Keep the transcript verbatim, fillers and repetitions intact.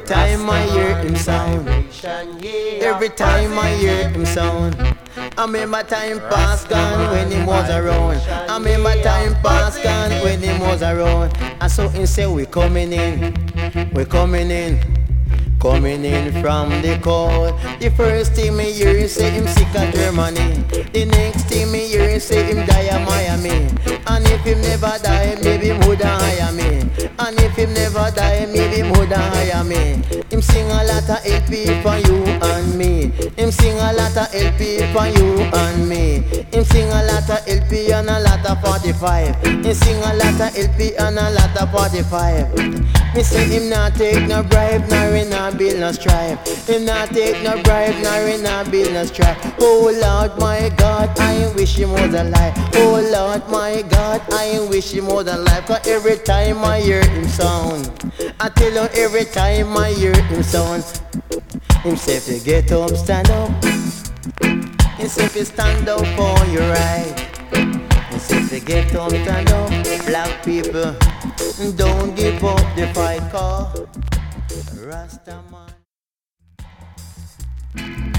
time I hear him sound, every time I hear him sound, I remember time past gone when him was around. I remember time past gone when him was around. And so him say we coming in, we coming in, coming in from the cold. The first thing me hear him say him sick of Germany. The next thing me hear him say him die of Miami. And if him never die, maybe him woulda hire me. And if him never die, maybe him woulda hire me. Him sing a lot of L P for you and me. Him sing a lot of L P for you and me. Him sing a lot of L P and a lot of forty-five. Him sing a lot of L P and a lot of forty-five. Me say him not take no bribe, nor in a bill no stripe. Him not take no bribe, nor in a bill no stripe. Oh Lord my God, I wish him was alive. Oh Lord my God, I wish him was alive. Cause every time I hear him sound, I tell you every time I hear him sound, him say if you get up, stand up. Him say if you stand up for your right. Him say if you get up, stand up. Black people, don't give up the fight, cause Rastaman.